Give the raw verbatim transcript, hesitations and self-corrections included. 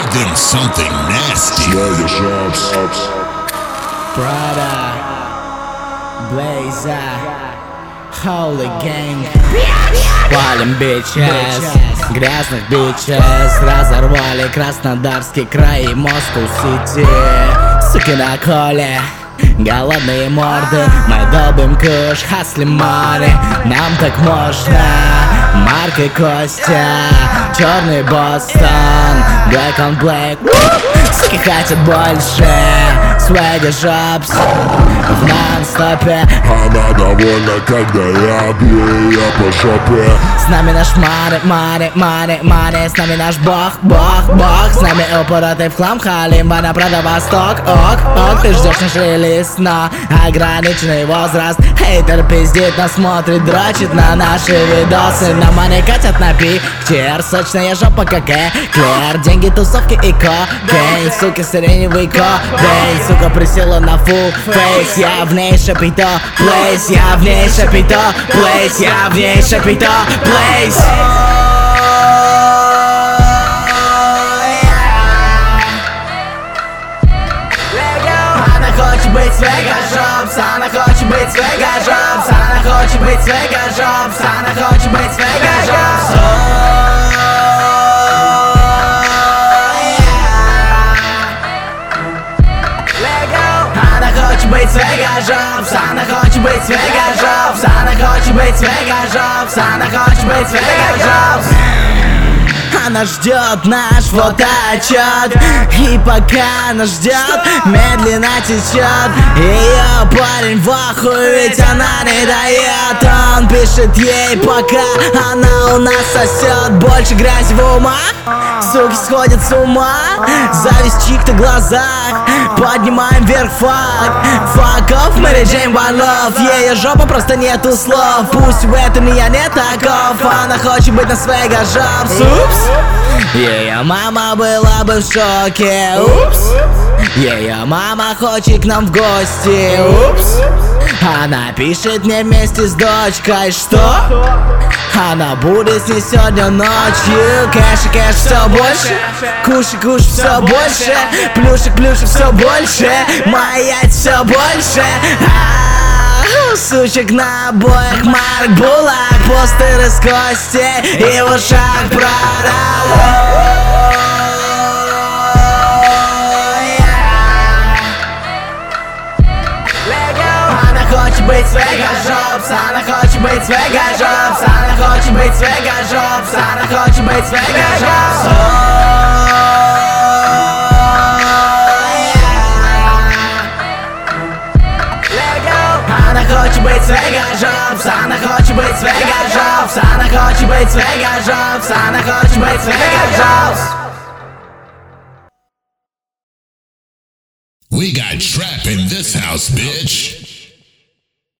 them something nasty. Swagger shops. Prada, Blazer, Holy Gang. Палим бичес, грязных бичес. Разорвали Краснодарский край и Москву-Сити. Суки на коле, голодные морды. Мы долбим куш, хаслим море. Нам так можно. Марк и Костя, черный Бостон, Black on Black. Суки хотят больше. Swagger Shops в нон-стопе. Она довольна, когда я бью ее по шопе. С нами наш маре, маре, маре, маре. С нами наш бог, бог, бог. С нами упоротый в хлам халимба на Прада Восток. Ок, ок, ты ждешь наш релиз, но ограниченный возраст. Хейтер пиздит, нас смотрит, дрочит на наши видосы. На мане катят на пикчер, сочная жопа как эклер. Деньги, тусовки и кокейн, суки, сиреневый кодейн. Сука присела на full face, я в ней шапито плейс, я в ней шапито плейс, я в ней шапито плейс. Она хочет быть Swagger Shops, она хочет быть Swagger Shops, она хочет быть Swagger Shops, она хочет быть Swagger Shops. Быть Swagger Shops, она хочет быть Swagger Shops, она хочет быть Swagger Shops, она хочет быть Swagger Shops. Она ждет наш фотоотчет, и пока она ждет, медленно течет. Ее парень в ахуе, ведь она не дает. Он пишет ей, пока она у нас сосет. Больше грязи в умах, суки сходят с ума. Зависть в чьих-то глазах, поднимаем вверх флаг. Fuck off, Mary Jane, one love. Ее жопа просто нету слов. Пусть в этом я не таков. Она хочет быть на Swagger Shops. Упс. Ее мама была бы в шоке. Упс. Ее мама хочет к нам в гости. Упс. Она пишет мне вместе с дочкой, что она будет с ней сегодня ночью. Кэш и кэш все больше, куш и куш все больше, плюшек плюшек все больше, мои яйца все больше. А-а-а, сучек на обоих, Марк Булак, постеры с Костей и в ушах Прада. Хочет быть Swagger Shops, она хочет быть Swagger Shops, она хочет быть Swagger Shops, она хочет быть Swagger Shops. Она хочет быть Swagger Shops, она хочет быть Swagger Shops, она хочет быть Swagger Shops, она хочет быть Swagger Shops. We got trap in this house, bitch.